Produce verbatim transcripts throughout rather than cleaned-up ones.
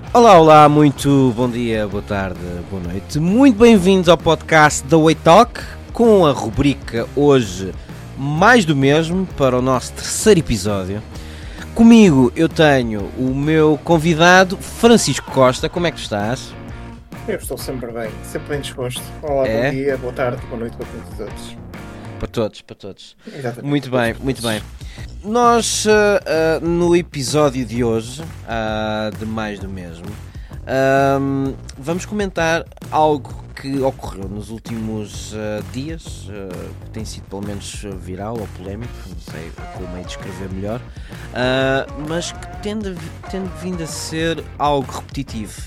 Olá, olá, muito bom dia, boa tarde, boa noite. Muito bem-vindos ao podcast da Way Talk, com a rubrica hoje mais do mesmo para o nosso terceiro episódio. Comigo eu tenho o meu convidado Francisco Costa. Como é que tu estás? Eu estou sempre bem, sempre bem disposto. Olá, é? Bom dia, boa tarde, boa noite para todos. Para todos, para todos. Exatamente. Muito bem, todos, muito todos. bem. Nós, uh, uh, no episódio de hoje, uh, de mais do mesmo, uh, vamos comentar algo que ocorreu nos últimos uh, dias, uh, que tem sido pelo menos viral ou polémico, não sei como é descrever melhor, uh, mas que tende, tende vindo a ser algo repetitivo,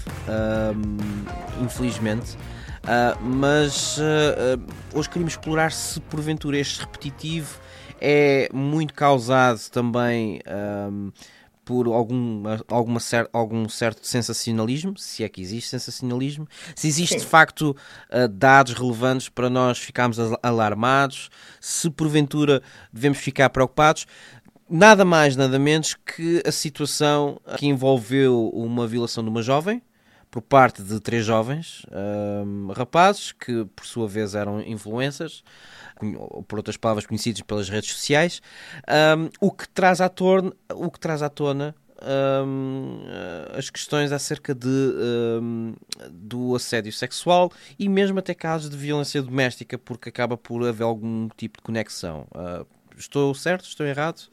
uh, infelizmente. Uh, mas uh, uh, hoje queríamos explorar se porventura este repetitivo é muito causado também um, por algum, alguma cer- algum certo sensacionalismo, se é que existe sensacionalismo, se existe de facto uh, dados relevantes para nós ficarmos alarmados, se porventura devemos ficar preocupados. Nada mais, nada menos que a situação que envolveu uma violação de uma jovem, por parte de três jovens um, rapazes, que por sua vez eram influencers, ou por outras palavras conhecidos pelas redes sociais, um, o, que traz à tona, o que traz à tona um, as questões acerca de, um, do assédio sexual e mesmo até casos de violência doméstica, porque acaba por haver algum tipo de conexão. Uh, estou certo? Estou errado?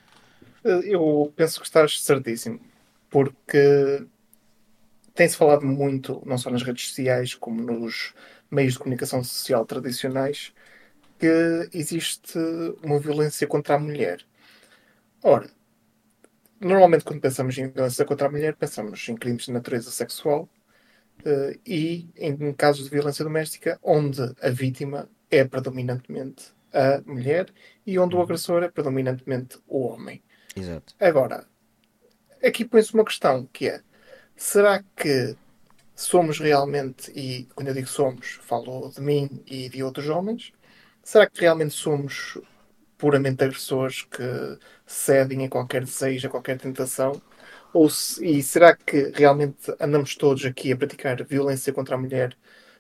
Eu penso que estás certíssimo, porque tem-se falado muito, não só nas redes sociais, como nos meios de comunicação social tradicionais, que existe uma violência contra a mulher. Ora, normalmente quando pensamos em violência contra a mulher, pensamos em crimes de natureza sexual uh, e em casos de violência doméstica, onde a vítima é predominantemente a mulher e onde o agressor é predominantemente o homem. Exato. Agora, aqui põe-se uma questão, que é: será que somos realmente, e quando eu digo somos, falo de mim e de outros homens, será que realmente somos puramente agressores que cedem a qualquer desejo, a qualquer tentação? Ou se, e será que realmente andamos todos aqui a praticar violência contra a mulher,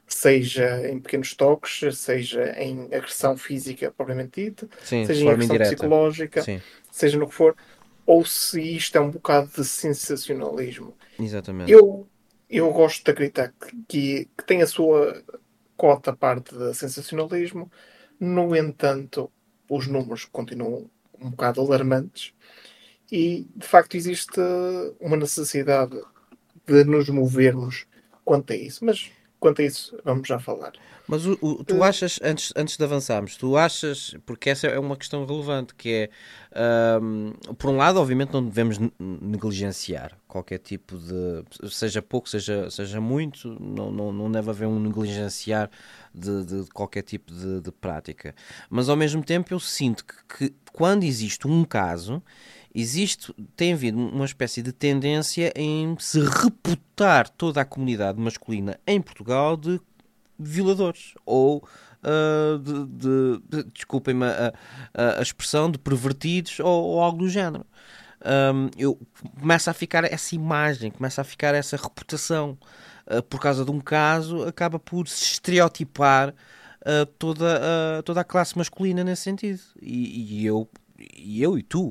seja em pequenos toques, seja em agressão física propriamente dita, Sim, seja de em forma agressão indireta. psicológica, Sim. seja no que for, ou se isto é um bocado de sensacionalismo? Exatamente. Eu, eu gosto de acreditar que, que, que tem a sua cota parte de sensacionalismo. No entanto, os números continuam um bocado alarmantes e, de facto, existe uma necessidade de nos movermos quanto a isso. Mas, quanto a isso, vamos já falar. Mas o, o, tu achas, antes, antes de avançarmos, tu achas, porque essa é uma questão relevante, que é, um, por um lado, obviamente não devemos negligenciar qualquer tipo de, seja pouco, seja, seja muito, não, não, não deve haver um negligenciar de, de qualquer tipo de, de prática. Mas, ao mesmo tempo, eu sinto que, que quando existe um caso, existe, tem havido uma espécie de tendência em se reputar toda a comunidade masculina em Portugal de violadores ou uh, de, de, de, desculpem-me a, a, a expressão, de pervertidos ou, ou algo do género. Um, eu começa a ficar essa imagem, começa a ficar essa reputação, uh, por causa de um caso, acaba por se estereotipar uh, toda, uh, toda a classe masculina nesse sentido. E, e, eu, e eu e tu.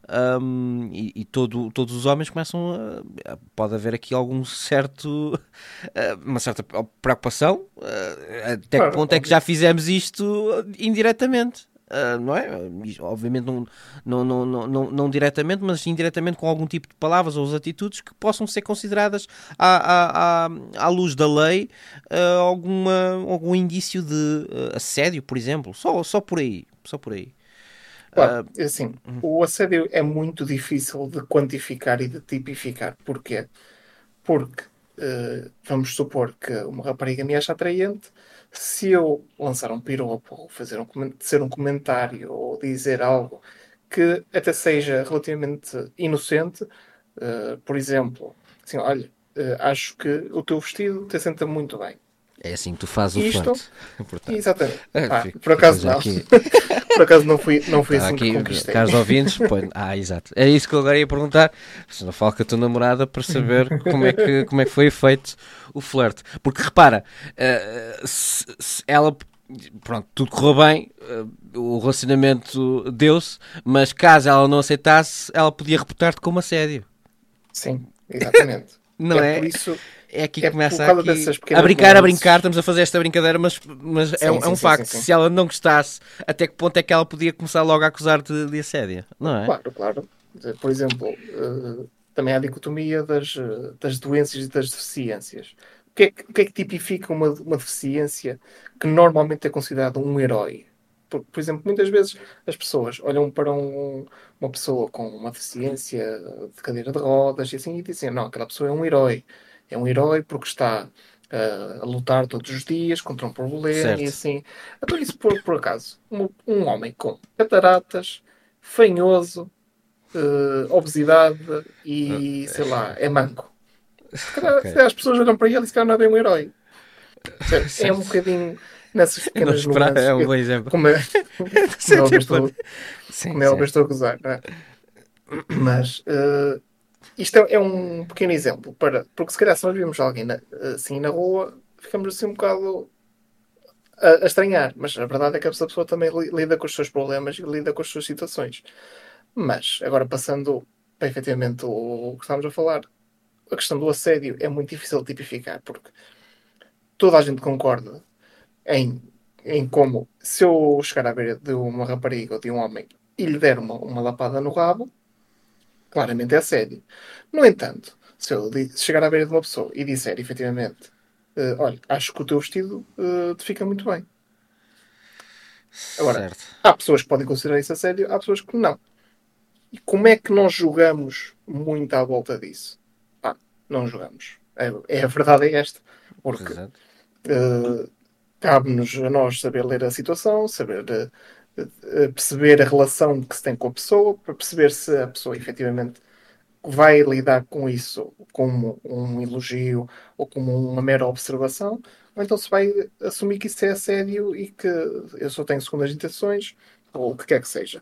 Um, e e todo, todos os homens começam a, a, pode haver aqui algum certo uma certa preocupação, até Claro, que ponto é que já fizemos isto indiretamente, uh, não é? Obviamente não, não, não, não, não, não diretamente, mas indiretamente com algum tipo de palavras ou atitudes que possam ser consideradas à, à, à, à luz da lei, uh, alguma, algum indício de uh, assédio, por exemplo, só, só por aí, só por aí. Claro, assim, o assédio é muito difícil de quantificar e de tipificar. Porquê? Porque, uh, vamos supor que uma rapariga me acha atraente, se eu lançar um piropo, ou fazer um, ser um comentário, ou dizer algo que até seja relativamente inocente, uh, por exemplo, assim, olha, uh, acho que o teu vestido te senta muito bem. É assim que tu fazes o Isto, flerte. Portanto, exatamente. Ah, fica, por acaso já não. aqui. Por acaso não fui, não fui Tá, assim aqui, que conquistei. caros ouvintes, põe... ah, exato. É isso que eu agora ia perguntar. Se não falo com a tua namorada para saber como é que, como é que foi feito o flerte. Porque repara, uh, se, se ela, pronto, tudo correu bem, uh, o relacionamento deu-se, mas caso ela não aceitasse, ela podia reportar-te como assédio. Sim, exatamente. Não É é? por isso, É aqui que é por começa causa aqui dessas a pequenas brincar, a brincar, nuances. estamos a fazer esta brincadeira, mas, mas é, um, Sim, é um sim, sim, sim, facto. sim. Se ela não gostasse, até que ponto é que ela podia começar logo a acusar-te de assédio? Não é? Claro, claro. Por exemplo, eh, também há a dicotomia das, eh, das doenças e das deficiências. O que é que, o que é que tipifica uma, uma deficiência que normalmente é considerada um herói? Por, por exemplo, muitas vezes as pessoas olham para um- uma pessoa com uma deficiência de cadeira de rodas e assim e dizem, não, aquela pessoa é um herói. É um herói porque está eh, a lutar todos os dias contra um problema e Certo. assim. Então, isso por, por acaso, um, um homem com cataratas, fanhoso, eh, obesidade e, sei lá, é manco. Se calhar, se Ok. calhar as pessoas olham para ele e se calhar não é bem um herói. Percebe? É um Certo. bocadinho nessas Eu não pequenas esperava, nuances. é um Eu- bom exemplo. como, é, como é óbvio, Tipo, estou, sim, como é óbvio, sim. estou a gozar, não é? Mas eh, isto é, é um pequeno exemplo para. Porque se calhar se nós vimos alguém na- assim na rua, ficamos assim um bocado a, a estranhar. Mas a verdade é que essa pessoa também li- lida com os seus problemas e lida com as suas situações. Mas, agora passando para efetivamente o, o que estávamos a falar, a questão do assédio é muito difícil de tipificar, porque toda a gente concorda em, em como se eu chegar à beira de uma rapariga ou de um homem e lhe der uma, uma lapada no rabo, claramente é assédio. No entanto, se eu di- se chegar à beira de uma pessoa e disser efetivamente, eh, olha, acho que o teu vestido eh, te fica muito bem. Agora, Certo. há pessoas que podem considerar isso assédio, há pessoas que não. E como é que nós jogamos muito à volta disso? Pá, não jogamos. É, é a verdade é esta. Porque Exato. eh, cabe-nos a nós saber ler a situação, saber eh, eh, perceber a relação que se tem com a pessoa, para perceber se a pessoa efetivamente vai lidar com isso como um elogio ou como uma mera observação, ou então se vai assumir que isso é assédio e que eu só tenho segundas intenções, ou o que quer que seja.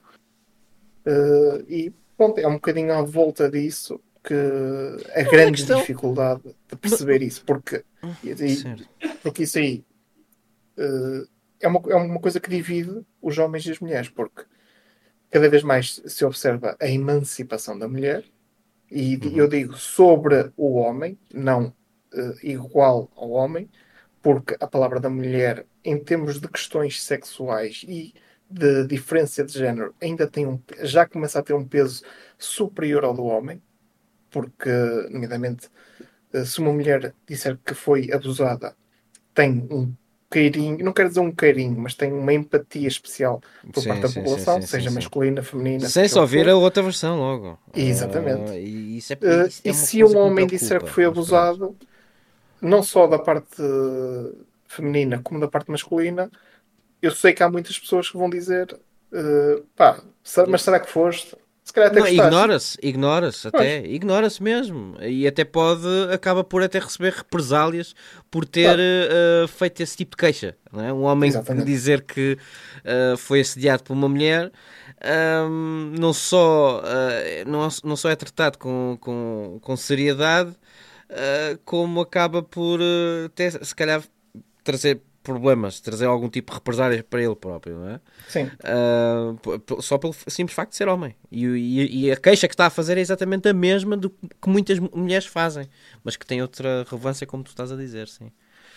Uh, e pronto, é um bocadinho à volta disso que a Mas a grande questão. dificuldade de ma- perceber isso, porque, e- e- Certo. porque isso aí uh, é uma, é uma coisa que divide os homens e as mulheres, porque cada vez mais se observa a emancipação da mulher, e eu Uhum. digo sobre o homem, não uh, igual ao homem, porque a palavra da mulher, em termos de questões sexuais e de diferença de género, ainda tem um, já começa a ter um peso superior ao do homem, porque, nomeadamente, eh, se uma mulher disser que foi abusada, tem um carinho, não quero dizer um carinho, mas tem uma empatia especial por parte Sim, da sim, sim, população, sim, sim, seja sim. masculina, feminina, Sem seja o só que ver for. a outra versão logo. Exatamente. Ah, e isso é, Eh, isso é e uma se coisa um que me homem disser que preocupa. foi Mas pronto. abusado, não só da parte feminina como da parte masculina, eu sei que há muitas pessoas que vão dizer eh, pá, mas será que foste? Se calhar até Não, gostaste. ignora-se, ignora-se Pois, até, ignora-se mesmo. E até pode, acaba por até receber represálias por ter claro, eh, feito esse tipo de queixa. Não é? Um homem que exatamente. dizer que eh, foi assediado por uma mulher ahm, não, só, eh, não, não só é tratado com, com, com seriedade, eh, como acaba por eh, até, se calhar trazer problemas, trazer algum tipo de represálias para ele próprio, não é? Sim, Uh, p- p- só pelo simples facto de ser homem. E, e- e a queixa que está a fazer é exatamente a mesma do que muitas mu- mulheres fazem, mas que tem outra relevância, como tu estás a dizer, sim.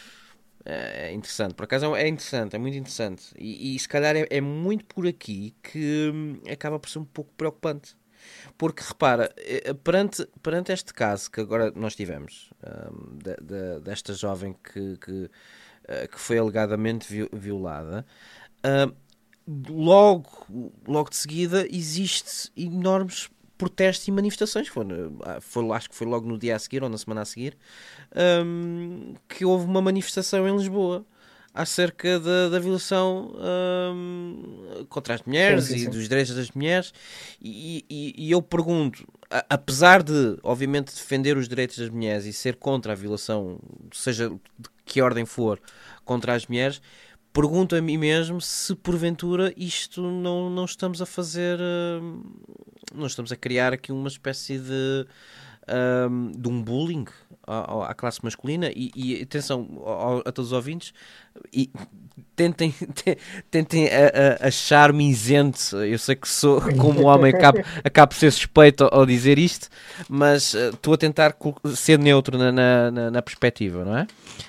É é interessante, por acaso é interessante, é muito interessante. E, e se calhar é, é muito por aqui que hum, acaba por ser um pouco preocupante. Porque repara, eh, perante, perante este caso que agora nós tivemos, hum, de- de- desta jovem que, que, eh, que foi alegadamente vi- violada, hum, logo, logo de seguida existe enormes protestos e manifestações. Foi, foi, acho que foi logo no dia a seguir ou na semana a seguir hum, que houve uma manifestação em Lisboa acerca da, da violação hum, contra as sim, mulheres sim, e sim. dos direitos das mulheres e, e, e eu pergunto, a, apesar de obviamente defender os direitos das mulheres e ser contra a violação, seja de que ordem for, contra as mulheres, pergunto a mim mesmo se porventura isto não, não estamos a fazer, uh, não estamos a criar aqui uma espécie de, um, de um bullying à, à classe masculina e, e atenção ao, a todos os ouvintes e tentem, tentem a, a achar-me isento. Eu sei que sou, como homem, acabo, acabo por ser suspeito ao, ao dizer isto, mas uh, estou a tentar ser neutro na, na, na perspectiva, não é?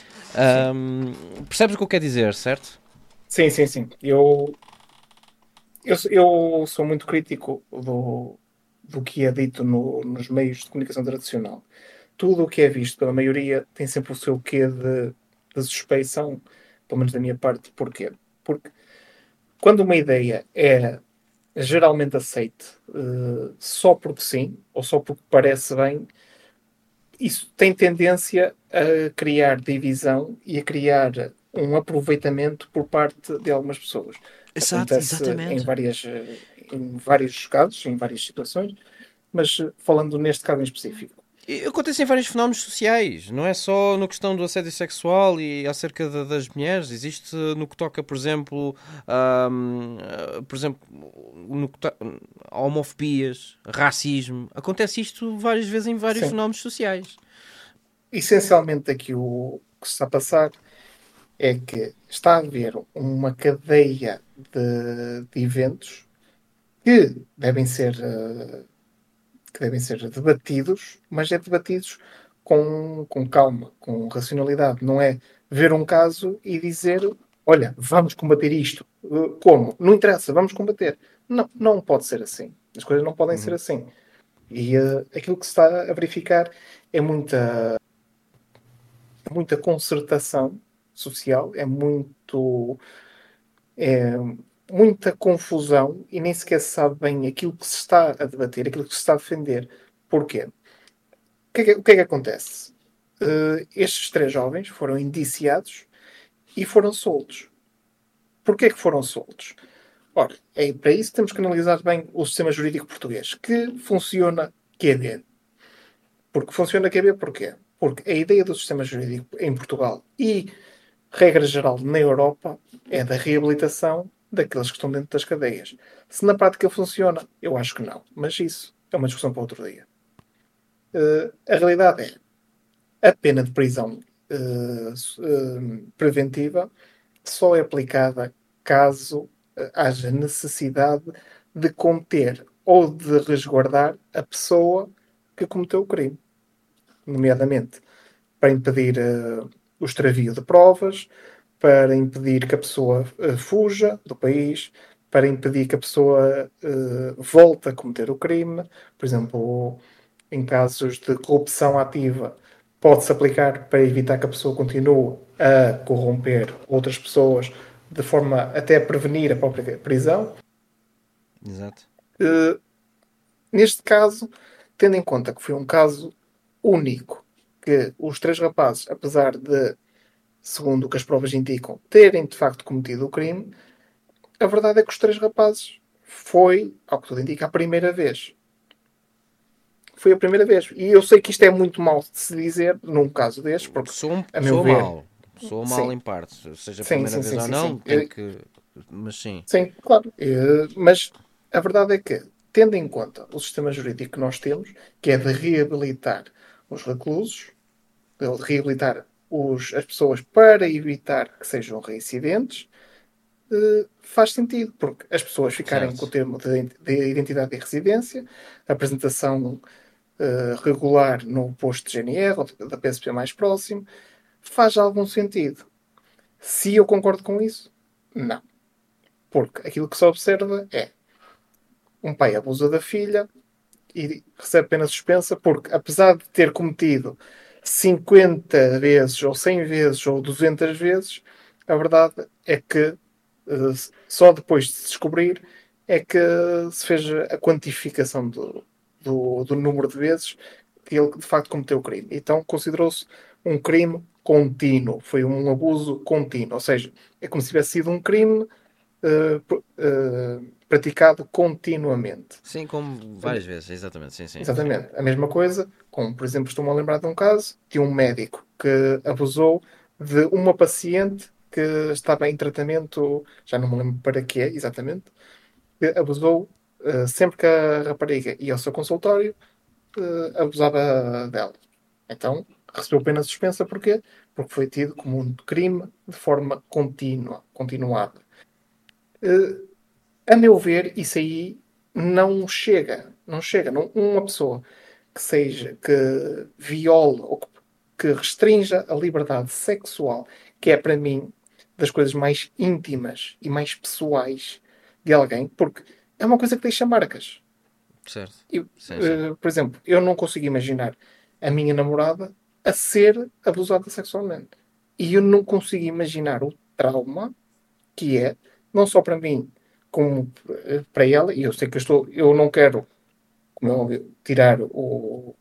Um, percebes o que eu quero dizer, certo? Sim, sim, sim. Eu, eu, eu sou muito crítico do, do que é dito no- nos meios de comunicação tradicional. Tudo o que é visto pela maioria tem sempre o seu quê de, de suspeição, pelo menos da minha parte. Porquê? Porque quando uma ideia é geralmente aceite eh, só porque sim, ou só porque parece bem, isso tem tendência a criar divisão e a criar um aproveitamento por parte de algumas pessoas. Exato, Acontece em, exatamente. várias, eh, em vários casos, em várias situações, mas eh, falando neste caso em específico. E acontecem vários fenómenos sociais, não é só na questão do assédio sexual e acerca de- das mulheres, existe no que toca, por exemplo, ahm, ah, por exemplo, no que to- a homofobias, racismo, acontece isto várias vezes em vários Sim. fenómenos sociais. Essencialmente aqui o que se está a passar é que está a haver uma cadeia de, de eventos que devem ser eh, que devem ser debatidos, mas é debatidos com, com calma, com racionalidade. Não é ver um caso e dizer, olha, vamos combater isto. Uh, Como? Não interessa, vamos combater. Não, não pode ser assim. As coisas não podem ser Uhum. assim. E uh, aquilo que se está a verificar é muita, muita concertação social, é muito é muita confusão e nem sequer se sabe bem aquilo que se está a debater, aquilo que se está a defender. Porquê? O que é que, o que, é que acontece? Uh, estes três jovens foram indiciados e foram soltos. Porquê que foram soltos? Ora, é, para isso temos que analisar bem o sistema jurídico português, que funciona Q B. Porque funciona Q B porquê? Porque a ideia do sistema jurídico em Portugal e, regra geral, na Europa, é da reabilitação daqueles que estão dentro das cadeias. Se na prática funciona, eu acho que não. Mas isso é uma discussão para outro dia. Uh, a realidade é a pena de prisão uh, uh, preventiva só é aplicada caso uh, haja necessidade de conter ou de resguardar a pessoa que cometeu o crime, nomeadamente para impedir uh, o extravio de provas, para impedir que a pessoa uh, fuja do país, para impedir que a pessoa uh, volte a cometer o crime. Por exemplo, em casos de corrupção ativa, pode-se aplicar para evitar que a pessoa continue a corromper outras pessoas, de forma até a prevenir a própria prisão. Exato. Uh, neste caso, tendo em conta que foi um caso único, que os três rapazes, apesar de, segundo o que as provas indicam, terem de facto cometido o crime, a verdade é que os três rapazes foi, ao que tudo indica, a primeira vez. Foi a primeira vez. E eu sei que isto é muito mal de se dizer num caso destes, porque, Sou, um, a meu sou ver, mal, sou mal sim, em parte, seja a sim, primeira sim, vez sim, ou sim, não, sim. tem Eu- que. Mas sim. sim, claro. Eh, mas a verdade é que, tendo em conta o sistema jurídico que nós temos, que é de reabilitar os reclusos, de reabilitar os, as pessoas para evitar que sejam reincidentes, eh, faz sentido, porque as pessoas ficarem com o Certo. termo de, de identidade e residência, apresentação eh, regular no posto de G N R ou da P S P mais próximo, faz algum sentido. Se eu concordo com isso, não. Porque aquilo que se observa é um pai abusa da filha e recebe pena suspensa porque, apesar de ter cometido cinquenta vezes, ou cem vezes, ou duzentas vezes, a verdade é que eh, só depois de se descobrir é que se fez a quantificação do, do, do número de vezes que ele de facto cometeu o crime. Então considerou-se um crime contínuo, foi um abuso contínuo, ou seja, é como se tivesse sido um crime eh, pr- eh, praticado continuamente. Sim, como várias vezes, exatamente, sim, sim. Exatamente. A mesma coisa, como por exemplo, estou-me a lembrar de um caso de um médico que abusou de uma paciente que estava em tratamento, já não me lembro para quê exatamente, que abusou eh, sempre que a rapariga ia ao seu consultório, eh, abusava dela. Então, recebeu pena suspensa porquê? Porque foi tido como um crime de forma contínua, continuada. Eh, a meu ver, isso aí não chega. Não chega. Não, uma pessoa que seja, que viole ou que, que restrinja a liberdade sexual, que é para mim das coisas mais íntimas e mais pessoais de alguém, porque é uma coisa que deixa marcas. Certo. Eu, Sim, sim. eh, por exemplo, eu não consigo imaginar a minha namorada a ser abusada sexualmente. E eu não consigo imaginar o trauma que é, não só para mim, como eh, para ela, e eu sei que eu estou, eu não quero, como é óbvio, tirar o,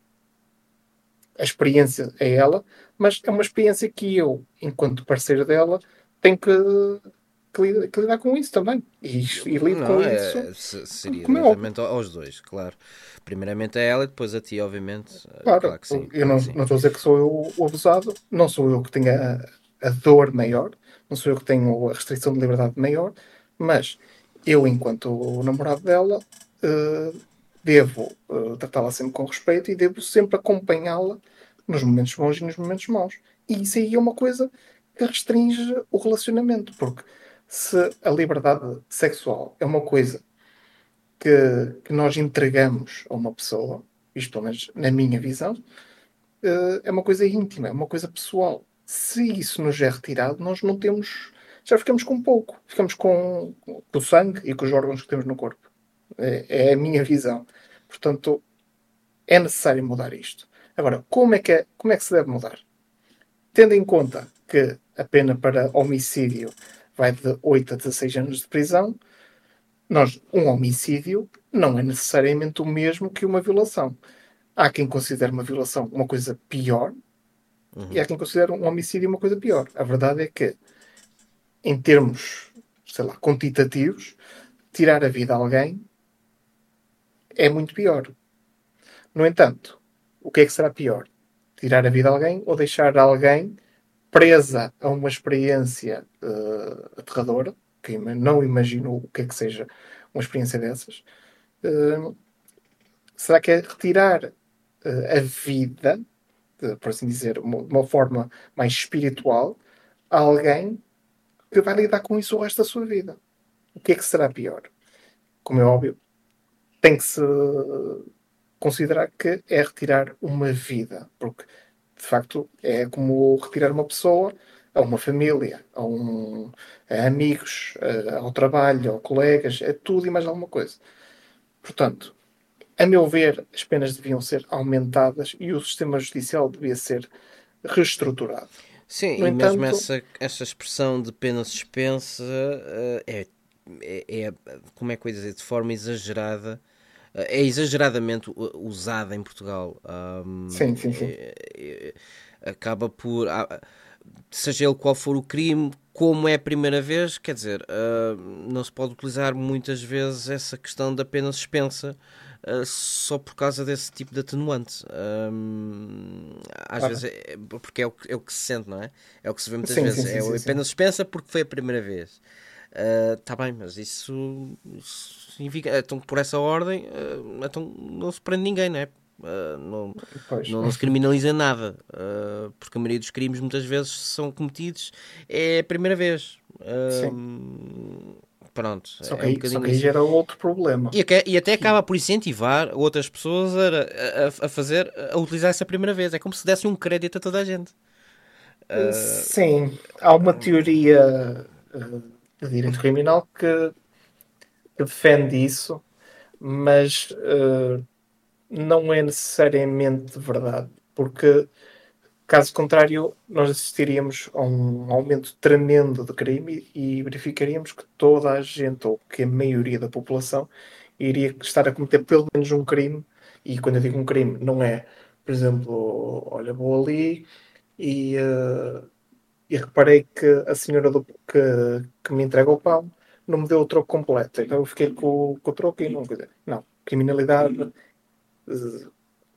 a experiência a ela, mas é uma experiência que eu, enquanto parceiro dela, tenho que, que, lidar, que lidar com isso também. E, e lido com Não, isso, é, se- seria como é óbvio. diretamente ao- aos dois, claro. Primeiramente a ela e depois a ti, obviamente. Eh, Claro, Claro que sim, eu claro que não, sim. não estou a dizer que sou eu o abusado, não sou eu que tenho a, a dor maior, não sou eu que tenho a restrição de liberdade maior, mas eu, enquanto namorado dela, eh, devo eh, tratá-la sempre com respeito e devo sempre acompanhá-la nos momentos bons e nos momentos maus. E isso aí é uma coisa que restringe o relacionamento, porque se a liberdade sexual é uma coisa que, que nós entregamos a uma pessoa, isto pelo menos na minha visão, eh, é uma coisa íntima, é uma coisa pessoal. Se isso nos é retirado, nós não temos. Já ficamos com pouco. Ficamos com, com o sangue e com os órgãos que temos no corpo. É, é a minha visão. Portanto, é necessário mudar isto. Agora, como é que, é, como é que se deve mudar? Tendo em conta que a pena para homicídio vai de oito a dezasseis anos de prisão, nós, um homicídio não é necessariamente o mesmo que uma violação. Há quem considere uma violação uma coisa pior e Uhum. há quem considere um homicídio uma coisa pior. A verdade é que, em termos, sei lá, quantitativos, tirar a vida a alguém é muito pior. No entanto, o que é que será pior? Tirar a vida a alguém ou deixar alguém presa a uma experiência uh, aterradora, que não imagino o que é que seja uma experiência dessas. Uh, será que é retirar uh, a vida, uh, por assim dizer, de uma, uma forma mais espiritual, a alguém que vai lidar com isso o resto da sua vida? O que é que será pior? Como é óbvio, tem que se considerar que é retirar uma vida, porque de facto é como retirar uma pessoa a uma família, a, um, a amigos, a, ao trabalho, a colegas, é tudo e mais alguma coisa. Portanto, a meu ver, as penas deviam ser aumentadas e o sistema judicial devia ser reestruturado. Sim, No e mesmo entanto, essa, essa expressão de pena suspensa eh, é, é, é, como é que eu ia dizer, de forma exagerada, eh, é exageradamente u- usada em Portugal. Ahm, sim, sim, sim. é- é- acaba por, ah, seja ele qual for o crime, como é a primeira vez, quer dizer, ah, não se pode utilizar muitas vezes essa questão da pena suspensa ah, só por causa desse tipo de atenuante. Ahm, às vezes Claro. é porque é o, que- é o que se sente, não é? É o que se vê muitas Sim, sim, vezes. sim, É sim, a sim. pena suspensa porque foi a primeira vez. Está bem, mas isso, isso significa. Então, por essa ordem, ah, então não se prende ninguém, não é? Ah, não, Pois. não, não se criminaliza nada, uh, porque a maioria dos crimes muitas vezes são cometidos é a primeira vez. Sim. Um, pronto, Só que é um aí, só bocadinho que aí isso. gera outro problema. E, até- e até Que, acaba por incentivar outras pessoas a, a, a fazer, a utilizar essa primeira vez. É como se desse um crédito a toda a gente. eh, sim, há uma teoria eh, de direito criminal que, que defende isso, mas eh, não é necessariamente verdade, porque caso contrário, nós assistiríamos a um aumento tremendo de crime e verificaríamos que toda a gente, ou que a maioria da população, iria estar a cometer pelo menos um crime. E quando eu digo um crime, não é, por exemplo, olha, vou ali e, eh, e reparei que a senhora do, que, que me entrega o pão não me deu o troco completo. Então eu fiquei com, com o troco e não. Quer dizer, não. Criminalidade, eh,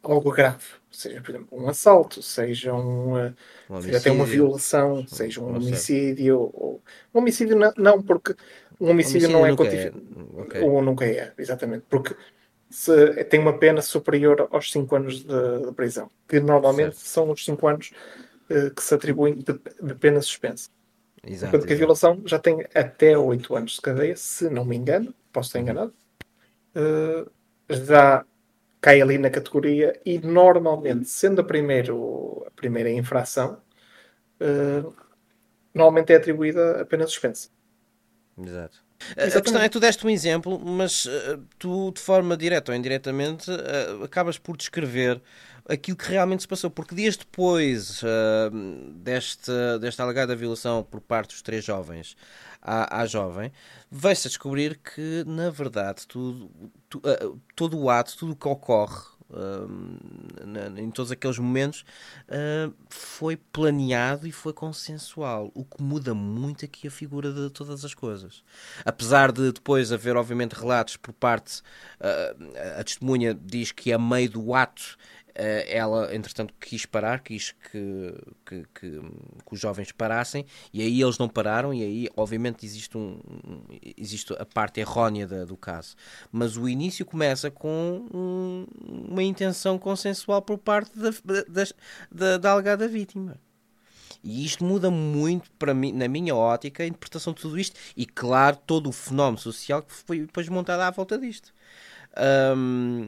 algo grave, seja, por exemplo, um assalto, seja, um, uh, Um seja até uma homicídio. violação, seja um Não sei. homicídio. Ou... Um homicídio não, não, porque um homicídio não Homicídio é nunca é. quantificado. Ok. Ou nunca é, exatamente. Porque se, tem uma pena superior aos cinco anos de, de prisão, que normalmente Certo. são os cinco anos uh, que se atribuem de, de pena suspensa. Exato, Enquanto que a exato. violação já tem até oito anos de cadeia, se não me engano, posso estar Uhum. enganado, uh, já cai ali na categoria e normalmente, sendo a, primeiro, a primeira infração, uh, normalmente é atribuída a pena suspensa. Exato. A a questão é Exatamente. que tu deste um exemplo, mas uh, tu, de forma direta ou indiretamente, uh, acabas por descrever aquilo que realmente se passou. Porque dias depois uh, deste, desta alegada violação por parte dos três jovens à, à jovem, vai-se a descobrir que, na verdade, tudo, tu, uh, todo o ato, tudo o que ocorre uh, na- em todos aqueles momentos uh, foi planeado e foi consensual, o que muda muito aqui a figura de todas as coisas. Apesar de depois haver, obviamente, relatos por parte, uh, a testemunha diz que a meio do ato Uh, ela, entretanto, quis parar, quis que, que, que, que os jovens parassem, e aí eles não pararam, e aí, obviamente, existe, um, um, existe a parte errónea da, do caso. Mas o início começa com um, uma intenção consensual por parte da, da, da, da alegada vítima. E isto muda muito, para mim, na minha ótica, a interpretação de tudo isto, e, claro, todo o fenómeno social que foi depois montado à volta disto. Hum,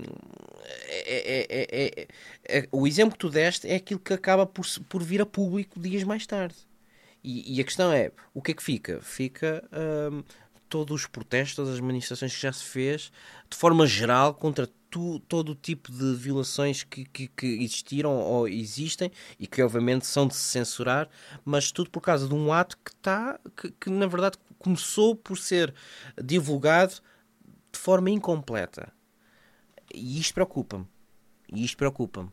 é, é, é, é, o exemplo que tu deste é aquilo que acaba por, por vir a público dias mais tarde. E, e a questão é, o que é que fica? Fica hum, todos os protestos, todas as manifestações que já se fez, de forma geral, contra tu, todo o tipo de violações que, que, que existiram ou existem e que obviamente são de se censurar, mas tudo por causa de um ato que, tá, que, que na verdade começou por ser divulgado de forma incompleta. E isto preocupa-me. E isto preocupa-me.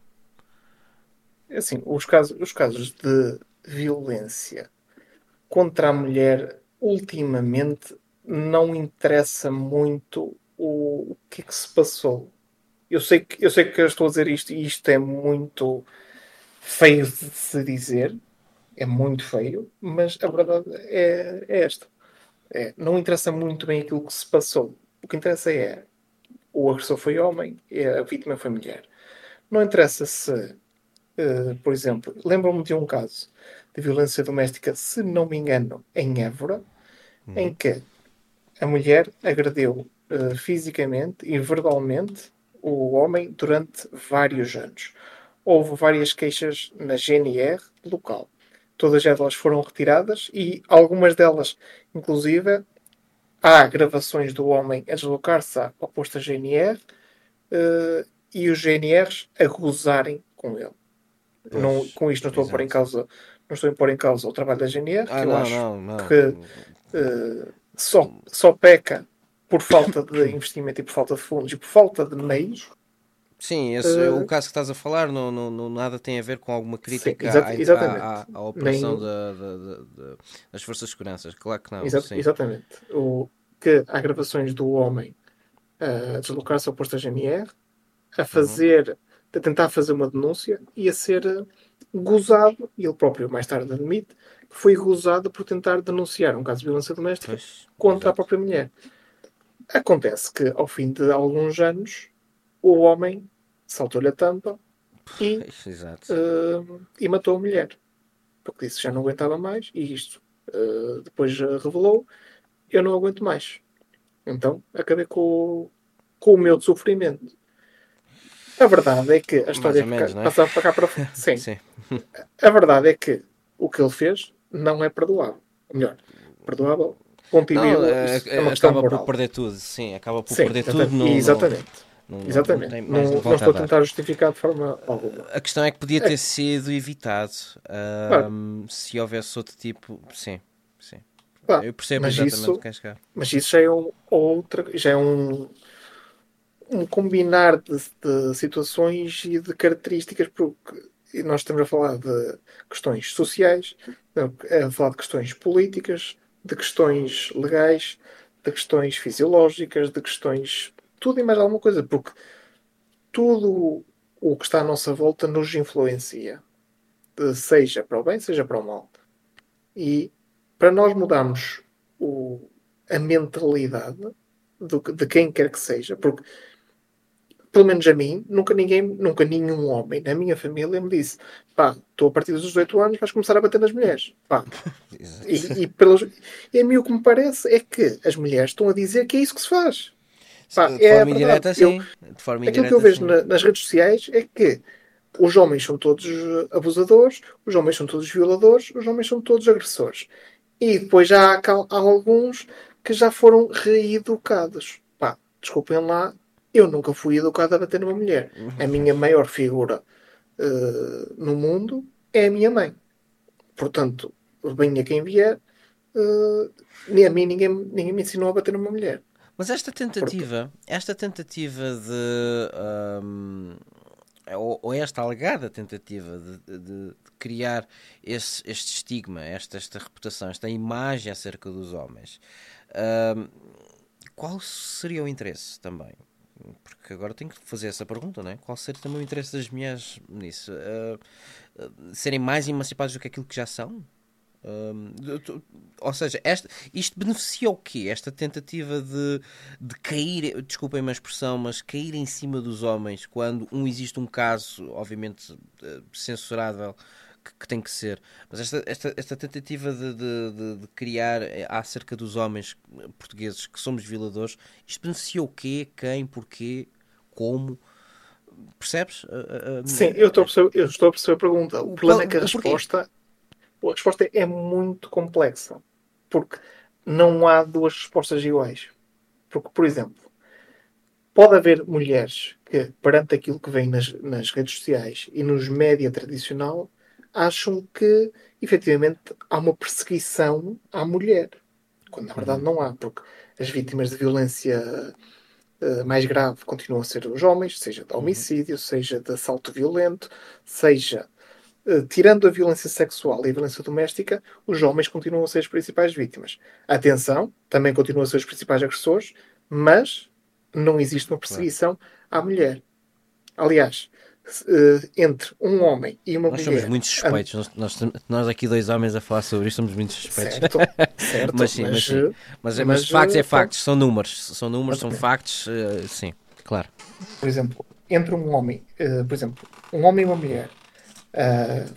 Assim, os casos, os casos de violência contra a mulher, ultimamente, não interessa muito o, o que é que se passou. Eu sei que, eu sei que eu estou a dizer isto e isto é muito feio de se dizer, é muito feio, mas a verdade é, é esta. É, não interessa muito bem aquilo que se passou. O que interessa é o agressor foi homem e a vítima foi mulher. Não interessa se, eh, por exemplo, lembro-me de um caso de violência doméstica, se não me engano, em Évora, em Uhum. que a mulher agrediu eh, fisicamente e verbalmente o homem durante vários anos. Houve várias queixas na G N R local. Todas elas foram retiradas e algumas delas, inclusive, há gravações do homem a deslocar-se ao posto da G N R eh, e os G N Rs a gozarem com ele. Não, Pois, com isto não estou a pôr em exato. causa, não estou a pôr em causa o trabalho da G N R, Ah, que eu não, acho não, não. que eh, só, só peca por falta de investimento e por falta de fundos e por falta de meios. Sim, esse, o Eh, caso que estás a falar não, não, não nada tem a ver com alguma sim, crítica à, exata- exatamente. à, à, à operação Nem, da, da- da- da- das forças de segurança. Claro que não, exa- sim. exatamente. O, que há gravações do homem a deslocar-se ao posto da G N R, a Uhum. fazer, a tentar fazer uma denúncia e a ser eh, gozado, e ele próprio mais tarde admite, que foi gozado por tentar denunciar um caso de violência doméstica Pois, contra a exato. própria mulher. Acontece que, ao fim de alguns anos, o homem saltou-lhe a tampa e, Pois, exato. uh, e matou a mulher. Porque disse que já não aguentava mais e isto uh, depois uh, revelou: eu não aguento mais. Então acabei com, o- com o meu sofrimento. A verdade é que a Mais história ou menos, não é? passa para cá para. Sim. Sim. A verdade é que o que ele fez não é perdoável. Ou melhor, perdoável, ponto e Não, vírgula, eh, isso é uma eh, questão acaba por moral. perder tudo, sim, acaba por Sim, perder tudo, exata- não, não, exatamente. não, não, não Exatamente. tem mais Não, não volta estou a a dar. tentar justificar de forma alguma. A questão é que podia É, ter sido evitado, claro, ahm, se houvesse outro tipo. Sim, sim. claro. Eu percebo Mas exatamente o que isso, queres chegar. mas isso já é um, outra, já é um, um combinar de, de situações e de características, porque nós estamos a falar de questões sociais, a falar de questões políticas, de questões legais, de questões fisiológicas, de questões. Tudo e mais alguma coisa, porque tudo. o que está à nossa volta nos influencia, seja para o bem, seja para o mal. E para nós mudarmos o, a mentalidade do, de quem quer que seja, porque pelo menos a mim, nunca ninguém, nunca nenhum homem na minha família me disse, pá, tu a partir dos dezoito anos vais começar a bater nas mulheres. Pá. E, e, pelos, e a mim o que me parece é que as mulheres estão a dizer que é isso que se faz. Pá, De é a forma verdade. indireta, Eu, sim. De forma aquilo que eu indireta, vejo sim. na, nas redes sociais é que os homens são todos abusadores, os homens são todos violadores, os homens são todos agressores. E depois já há, há alguns que já foram reeducados. Pá, desculpem lá, eu nunca fui educado a bater numa mulher. A minha maior figura uh, no mundo é a minha mãe. Portanto, venha quem vier, uh, nem a mim ninguém, ninguém me ensinou a bater numa mulher. Mas esta tentativa, Portanto, esta tentativa de... hum, ou, ou esta alegada tentativa de, de, de criar esse, este estigma, esta, esta reputação, esta imagem acerca dos homens, hum, qual seria o interesse também? Porque agora tenho que fazer essa pergunta, não é? Qual seria também o interesse das mulheres nisso? Uh, uh, serem mais emancipadas do que aquilo que já são? Um, ou seja, esta, isto beneficia o quê? Esta tentativa de, de cair, desculpem a expressão, mas cair em cima dos homens quando um existe um caso, obviamente censurável, que, que tem que ser. Mas esta, esta, esta tentativa de, de, de, de criar acerca dos homens portugueses que somos violadores, isto beneficia o quê? Quem? Porquê? Como? Percebes? sim, eu estou a perceber, eu estou a perceber a pergunta. O O, problema é que a o porquê? resposta, a resposta é muito complexa. Porque não há duas respostas iguais. Porque, por exemplo, pode haver mulheres que, perante aquilo que vem nas, nas redes sociais e nos média tradicional, acham que, efetivamente, há uma perseguição à mulher. Quando, na verdade, Uhum. não há. Porque as vítimas de violência uh, mais grave continuam a ser os homens, seja de Uhum. homicídio, seja de assalto violento, seja... Uh, tirando a violência sexual e a violência doméstica, os homens continuam a ser as principais vítimas. Atenção, também continuam a ser os principais agressores, mas não existe uma Claro. perseguição à mulher. Aliás, uh, entre um homem e uma Nós somos mulher. muito suspeitos. Nós, nós, nós aqui dois homens a falar sobre isto somos muito suspeitos. Certo, certo, mas sim, mas, mas, sim. Mas, mas, mas factos é uh, pronto, factos, são números. São números, são exatamente. factos, uh, sim, claro. Por exemplo, entre um homem, uh, por exemplo, um homem e uma mulher uh,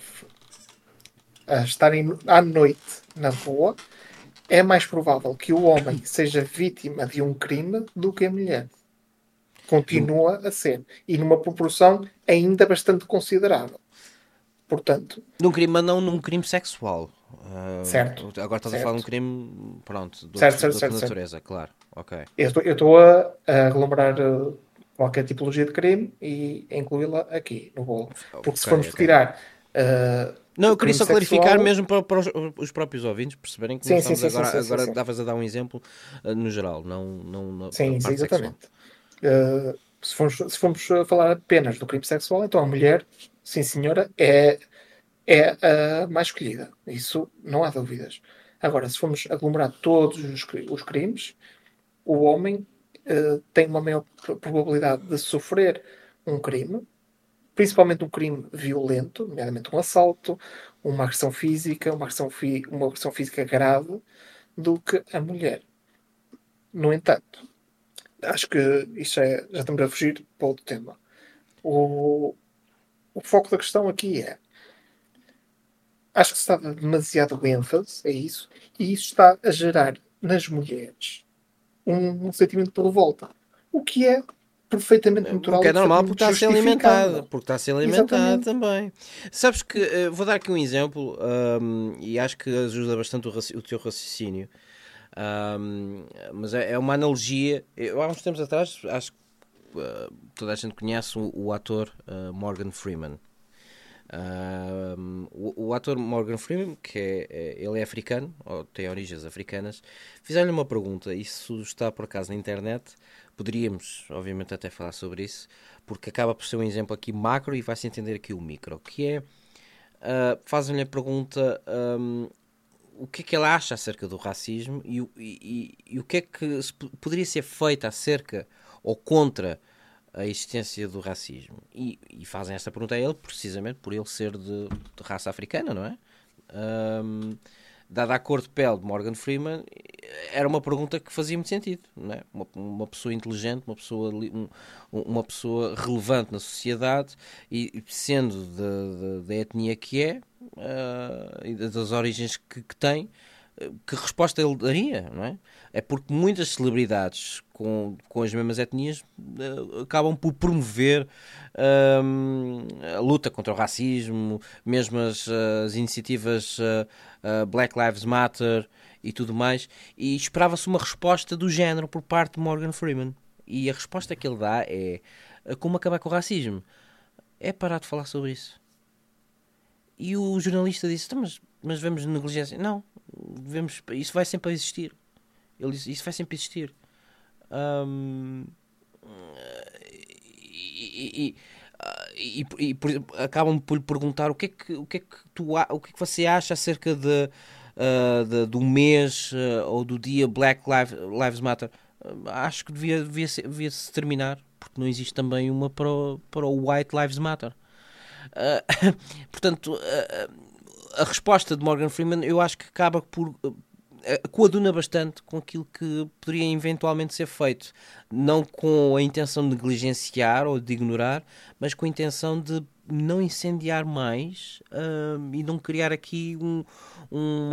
a estarem à noite na rua, é mais provável que o homem seja vítima de um crime do que a mulher. Num, Continua a ser. E numa proporção ainda bastante considerável. Portanto, num crime, mas não num crime sexual. certo. Uh, agora estás a falar de um Certo. crime, pronto, de, Certo, outro, de certo, outra certo, certo. natureza, claro. Ok. Eu estou, eu estou a, a relembrar uh, qualquer tipologia de crime e a incluí-la aqui no bolo. Porque se Ok, formos ok. retirar uh, Não, o eu queria crime só clarificar sexual. mesmo para, para os, os próprios ouvintes perceberem que não Sim, sim, estamos sim, sim, agora. sim, sim, Agora sim. estavas a dar um exemplo uh, no geral, não, não na, na Sim, sim, parte sexual. exatamente. Uh, se, formos, se formos falar apenas do crime sexual, então a mulher, sim senhora, é, é a mais escolhida. Isso não há dúvidas. Agora, se formos aglomerar todos os, os crimes, o homem uh, tem uma maior probabilidade de sofrer um crime, principalmente um crime violento, nomeadamente um assalto, uma agressão física, uma agressão, fi uma agressão física grave, do que a mulher. No entanto, acho que isto é, já estamos a fugir para outro tema. O, o foco da questão aqui é, acho que se está a dar demasiado ênfase a isso, e isso está a gerar nas mulheres um, um sentimento de revolta. O que é perfeitamente O que natural é e normal porque perfeitamente está a ser alimentado. justificável. Porque está a ser alimentado Exatamente. também. Sabes que, uh, vou dar aqui um exemplo, um, e acho que ajuda bastante o, o teu raciocínio. Um, mas é, é uma analogia. Eu, há uns tempos atrás, acho que uh, toda a gente conhece o, o ator uh, Morgan Freeman. Um, o, o ator Morgan Freeman, que é, é, ele é africano, ou tem origens africanas, fizeram-lhe uma pergunta. Isso está por acaso na internet. Poderíamos, obviamente, até falar sobre isso, porque acaba por ser um exemplo aqui macro e vai-se entender aqui o micro, que é, uh, fazem-lhe a pergunta, um, o que é que ela acha acerca do racismo e, e, e, e o que é que poderia ser feito acerca ou contra a existência do racismo. E, e fazem esta pergunta a ele precisamente por ele ser de, de raça africana, não é? Um, dada a cor de pele de Morgan Freeman, era uma pergunta que fazia muito sentido, não é? Uma, uma pessoa inteligente, uma pessoa, um, uma pessoa relevante na sociedade e sendo da etnia que é uh, e das origens que, que tem, que resposta ele daria, não é? É porque muitas celebridades com, com as mesmas etnias uh, acabam por promover um, a luta contra o racismo, mesmo as, as iniciativas uh, uh, Black Lives Matter e tudo mais, e esperava-se uma resposta do género por parte de Morgan Freeman. E a resposta que ele dá é: como acabar com o racismo? É parar de falar sobre isso. E o jornalista disse: mas, mas vemos negligência. Não, vemos, isso vai sempre existir. Ele disse: isso vai sempre existir. Um, e, e, e, e, e por, acabam por lhe perguntar o que é que, o que, é que, tu, o que é que você acha acerca de, uh, de, do mês uh, ou do dia Black Lives, Lives Matter. Uh, acho que devia, devia, se, devia se terminar, porque não existe também uma para o, para o White Lives Matter. Uh, portanto, uh, a resposta de Morgan Freeman eu acho que acaba por uh, coaduna bastante com aquilo que poderia eventualmente ser feito, não com a intenção de negligenciar ou de ignorar, mas com a intenção de não incendiar mais uh, e não criar aqui um, um,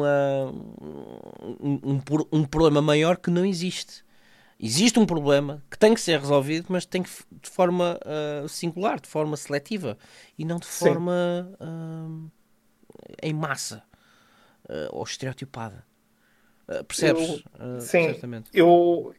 uh, um, um, um problema maior que não existe. Existe um problema que tem que ser resolvido, mas tem que de forma uh, singular, de forma seletiva e não de Sim. forma uh, em massa uh, ou estereotipada. Uh, percebes? Eu, Uh, sim, certamente. eu,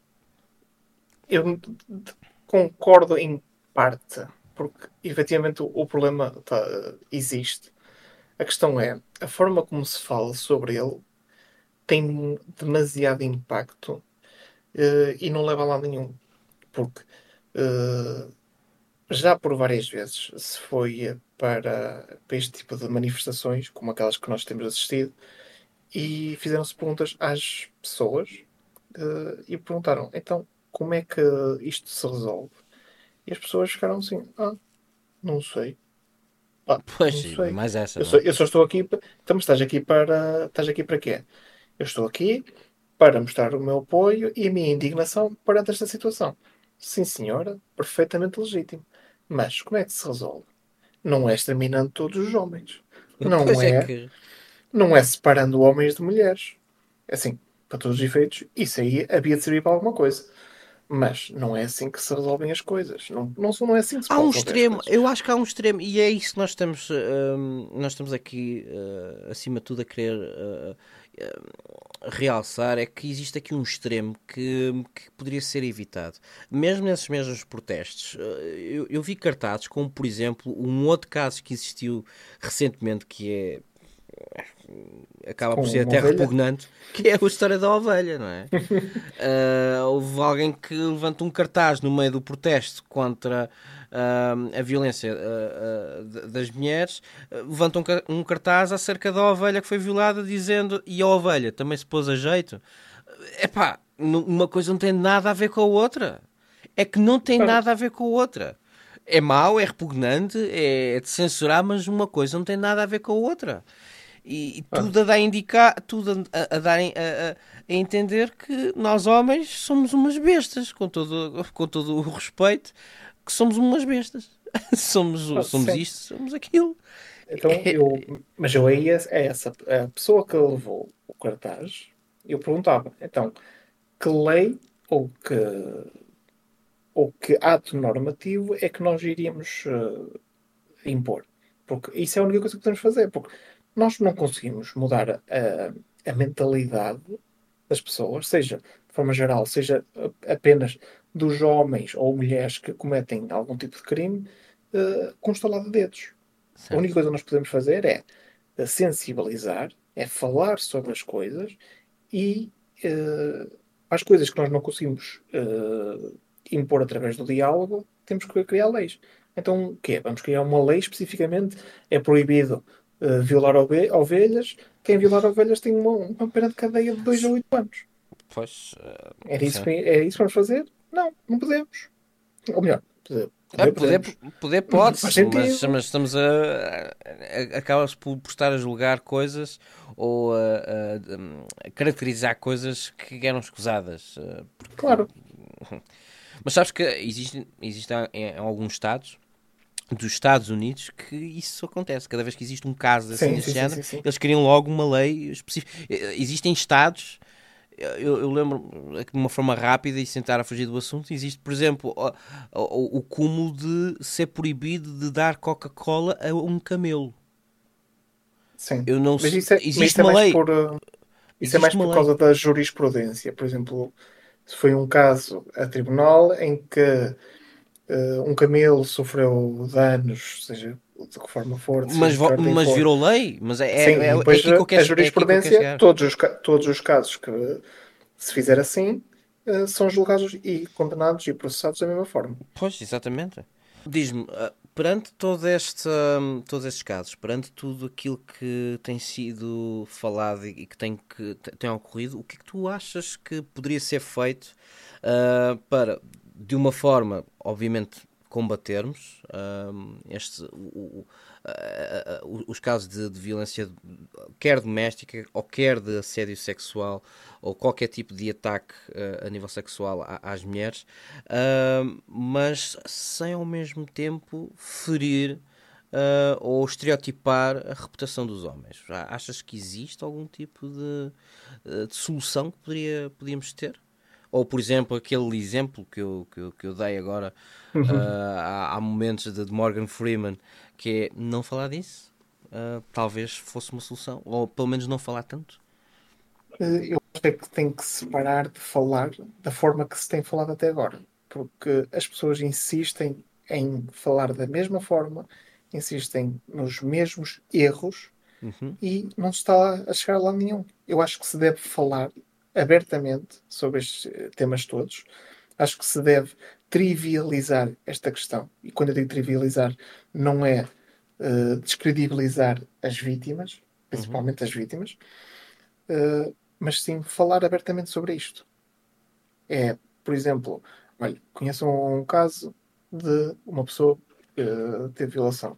eu concordo em parte, porque efetivamente o, o problema tá, existe. A questão é, a forma como se fala sobre ele tem demasiado impacto uh, e não leva a lado nenhum. Porque uh, já por várias vezes se foi para, para este tipo de manifestações, como aquelas que nós temos assistido, e fizeram-se perguntas às pessoas uh, e perguntaram, então, como é que isto se resolve? E as pessoas ficaram assim, ah, não sei. Ah, Pois, não sim, sei. mais essa, Eu não só, é? eu só estou aqui... pa- Então, mas estás aqui para... Estás aqui para quê? Eu estou aqui para mostrar o meu apoio e a minha indignação perante esta situação. Sim, senhora, perfeitamente legítimo. Mas como é que se resolve? Não é exterminando todos os homens. Não Pois é é, que. não é separando homens de mulheres. Assim, para todos os efeitos, isso aí havia de servir para alguma coisa. Mas não é assim que se resolvem as coisas. Não, não, não é assim que se Há um pode resolver as extremo, coisas. eu acho que há um extremo, e é isso que nós estamos, hum, nós estamos aqui, uh, acima de tudo, a querer uh, uh, realçar, é que existe aqui um extremo que, que poderia ser evitado. Mesmo nesses mesmos protestos, uh, eu, eu vi cartazes como, por exemplo, um outro caso que existiu recentemente, que é acaba Com por ser uma até ovelha. repugnante, que é a história da ovelha, não é? Uh, houve alguém que levanta um cartaz no meio do protesto contra uh, a violência uh, uh, das mulheres, uh, levanta um, um cartaz acerca da ovelha que foi violada, dizendo: e a ovelha também se pôs a jeito? Epá, uma coisa não tem nada a ver com a outra. É que não tem Claro. nada a ver com a outra. É mau, é repugnante, é de censurar, mas uma coisa não tem nada a ver com a outra. E, e Ah, tudo a dar a indicar, tudo a, a dar a, a, a entender que nós homens somos umas bestas, com todo, com todo o respeito, que somos umas bestas. somos, ah, somos sim. isto, somos aquilo. Então eu. Mas eu aí, é é essa. A pessoa que levou o cartaz, eu perguntava, então, que lei ou que, ou que ato normativo é que nós iríamos eh, impor? Porque isso é a única coisa que podemos fazer. Porque nós não conseguimos mudar a, a mentalidade das pessoas, seja de forma geral, seja apenas dos homens ou mulheres que cometem algum tipo de crime, eh, com um estalar de dedos. A única Certo. coisa que nós podemos fazer é eh, sensibilizar, é falar sobre as coisas e eh, as coisas que nós não conseguimos eh, impor através do diálogo, temos que criar leis. Então, o quê? Vamos criar uma lei especificamente. É proibido eh, violar ove- ovelhas. Quem violar ovelhas tem uma, uma pena de cadeia de dois a oito anos. Pois, uh, Era isso, sim. que- é isso que vamos fazer? Não, não podemos. Ou melhor, Poder, Ah, poder poder, podemos. poder pode-se, Faz mas, sentido. mas estamos a, a- acaba-se por, por estar a julgar coisas ou a, a- a caracterizar coisas que eram escusadas. eh, Porque... Claro. Mas sabes que existe, existe em, em alguns estados dos Estados Unidos que isso acontece. Cada vez que existe um caso assim Sim, deste sim, sim, género, sim, sim. eles criam logo uma lei específica. Eh, Existem estados, eu, eu lembro de uma forma rápida e sem tentar a fugir do assunto, existe, por exemplo, o, o, o cúmulo de ser proibido de dar Coca-Cola a um camelo. Sim. Eu não Mas sei- isso é, mas existe isso é uma mais lei, por, uh, isso é existe mais uma por lei. causa da jurisprudência. Por exemplo, se foi um caso a tribunal em que uh, um camelo sofreu danos, seja de que forma for, Mas, seja de que vo- ordem mas for. virou lei, mas é, Sim, é, e é depois aqui que uh, eu quero, a é aqui que eu quero jurisprudência, chegar. todos os, ca- todos os casos que se fizer assim, uh, são julgados e condenados e processados da mesma forma. Pois, exatamente. Diz-me, ah, perante todo este, hum, todos estes casos, perante tudo aquilo que tem sido falado e que tem, que te- tem ocorrido, o que é que tu achas que poderia ser feito ah, para, de uma forma, obviamente, combatermos hum, este, o- o- ah, ah, os casos de, de violência, quer doméstica ou quer de assédio sexual ou qualquer tipo de ataque ah, a nível sexual a- às mulheres, Uh, mas sem ao mesmo tempo ferir uh, ou estereotipar a reputação dos homens. Já achas que existe algum tipo de, uh, de solução que poderia, podíamos ter? Ou, por exemplo, aquele exemplo que eu, que eu, que eu dei agora uh, há, há momentos de, de Morgan Freeman, que é não falar disso, uh, talvez fosse uma solução, ou pelo menos não falar tanto. Eh, Eu acho é que tem que se parar de falar da forma que se tem falado até agora, porque as pessoas insistem em falar da mesma forma, insistem nos mesmos erros Uhum, e não se está a chegar a lado nenhum. Eu acho que se deve falar abertamente sobre estes eh, temas todos. Acho que se deve trivializar esta questão. E quando eu digo trivializar, não é eh, descredibilizar as vítimas, uhum. principalmente as vítimas, Uh, mas sim falar abertamente sobre isto. É, por exemplo, olha, conheço um caso de uma pessoa que teve violação.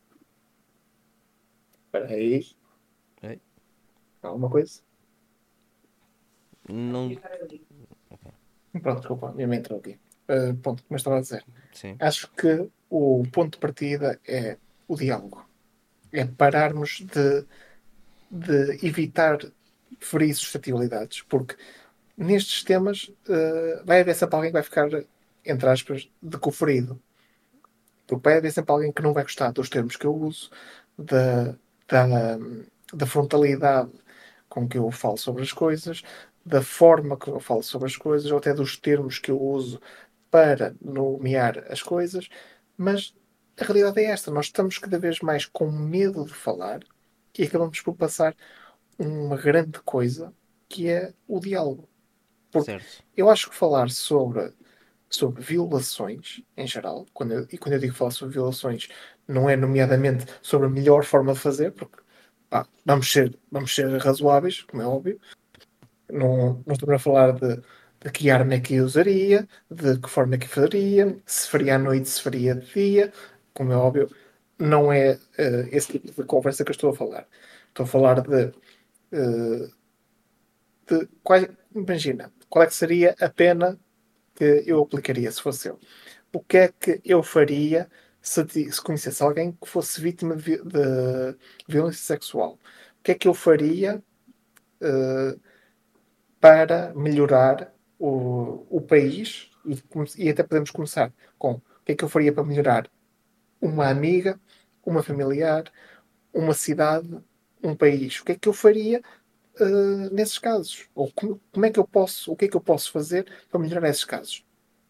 Espera aí, É, alguma coisa? não, Pronto, desculpa, minha mãe entrou aqui. Uh, pronto, como eu estava a dizer, sim. acho que o ponto de partida é o diálogo. É pararmos de, de evitar ferir suscetibilidades, porque nestes temas uh, vai haver sempre alguém que vai ficar, entre aspas, de conferido. Porque vai haver sempre alguém que não vai gostar dos termos que eu uso, da, da, da frontalidade com que eu falo sobre as coisas, da forma que eu falo sobre as coisas, ou até dos termos que eu uso para nomear as coisas. Mas a realidade é esta: nós estamos cada vez mais com medo de falar e acabamos por passar uma grande coisa que é o diálogo. Porque Certo. eu acho que falar sobre sobre violações em geral, quando eu- e quando eu digo falar sobre violações, não é nomeadamente sobre a melhor forma de fazer, porque pá, vamos ser, vamos ser razoáveis, como é óbvio. Não, não estamos a falar de, de que arma é que eu usaria, de que forma é que faria, se faria à noite, se faria de dia, como é óbvio. Não é eh, esse tipo de conversa que eu estou a falar. Estou a falar de, eh, de quais, imagina, qual é que seria a pena que eu aplicaria se fosse eu? O que é que eu faria se, se conhecesse alguém que fosse vítima de, vi- de violência sexual? O que é que eu faria eh, para melhorar o, o país? E, come- e até podemos começar com o que é que eu faria para melhorar uma amiga, uma familiar, uma cidade, um país? O que é que eu faria eh, nesses casos? Ou como, como é que eu posso, o que é que eu posso fazer para melhorar esses casos?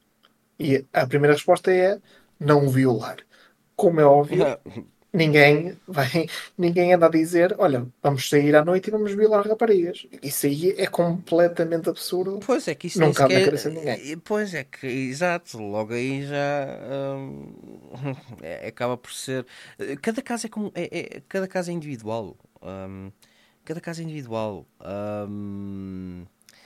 E a primeira resposta é não violar. Como é óbvio, ninguém vai, ninguém anda a dizer, olha, vamos sair à noite e vamos violar raparigas. Isso aí é completamente absurdo. Pois é que isso nem Não cabe na sequer. cabeça de ninguém. eh, Pois é que, exato, logo aí já hum, é- acaba por ser. eh, Cada caso é como. É, é- cada caso é individual. hum, cada caso é individual. hum,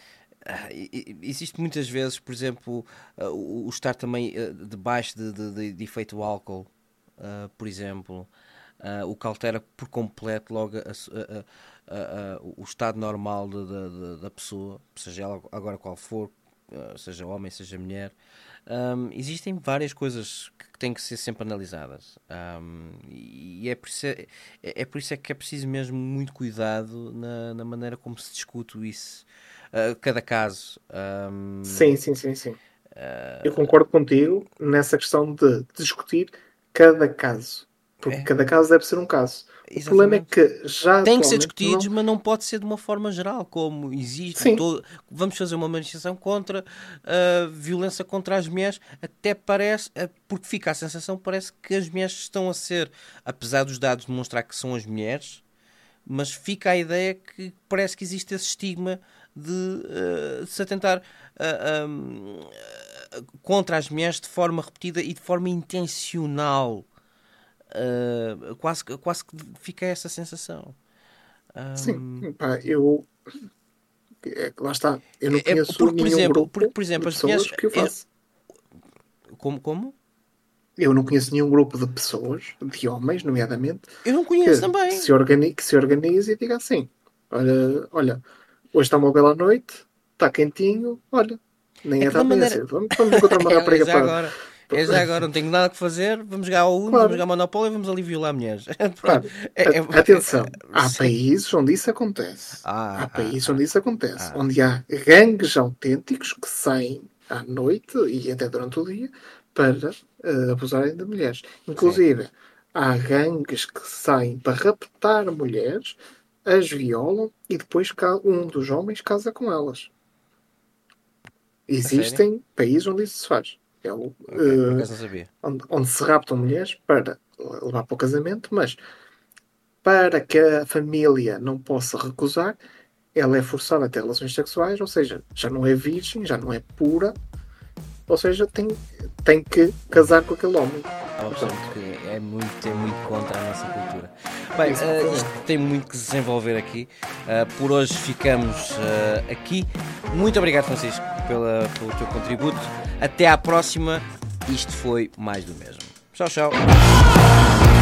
existe muitas vezes, por exemplo, uh, o, o estar também uh, debaixo de, de, de, de efeito álcool, uh, por exemplo, uh, o que altera por completo logo a, a, a, a, o estado normal de, de, de, da pessoa, seja ela agora qual for, uh, seja homem, seja mulher. Um, existem várias coisas que, que têm que ser sempre analisadas, um, e é por, isso é, é por isso é que é preciso mesmo muito cuidado na, na maneira como se discute isso. Uh, cada caso. Um... Sim, sim, sim, sim. Uh... Eu concordo contigo nessa questão de discutir cada caso. Porque é. cada caso deve ser um caso. O Exatamente. problema é que já tem que ser discutidos, não... mas não pode ser de uma forma geral, como existe. Todo... Vamos fazer uma manifestação contra a violência contra as mulheres, até parece, porque fica a sensação, parece que as mulheres estão a ser, apesar dos dados demonstrar que são as mulheres, mas fica a ideia que parece que existe esse estigma de uh, se atentar uh, um, uh, contra as mulheres de forma repetida e de forma intencional. Uh, quase, quase que fica essa sensação. Um... Sim, pá, eu é, lá está, eu não conheço é, porque, nenhum por exemplo, grupo porque, por exemplo, de pessoas mulheres, que o façam. Como, como? Eu não conheço nenhum grupo de pessoas, de homens, nomeadamente, eu não conheço que, também. Que se, organize, que se organize e diga assim: olha, olha, hoje está uma bela noite, está quentinho, olha, nem é, é tarde maneira... nem é cedo. Vamos, vamos encontrar uma rapariga é, para. Agora. É já agora, não tenho nada que fazer, vamos jogar ao Uno, claro. Vamos jogar Monopólio e vamos ali violar mulheres. Claro. É, é... Atenção, há Sim. países onde isso acontece. Ah, há países ah, onde isso acontece. Ah. Onde há gangues autênticos que saem à noite e até durante o dia para uh, abusarem de mulheres. Inclusive, Sim. há gangues que saem para raptar mulheres, as violam e depois um dos homens casa com elas. Existem países onde isso se faz. É o, okay, uh, não sabia. Onde, onde se raptam mulheres para levar para o casamento, mas para que a família não possa recusar, ela é forçada a ter relações sexuais, ou seja, já não é virgem, já não é pura, ou seja, tem, tem que casar com aquele homem. Portanto, que é muito, é muito contra a nossa cultura. Bem, uh, isto tem muito que se desenvolver aqui. Uh, por hoje ficamos uh, aqui. Muito obrigado, Francisco, pela, pelo teu contributo. Até à próxima. Isto foi mais do mesmo. Tchau, tchau.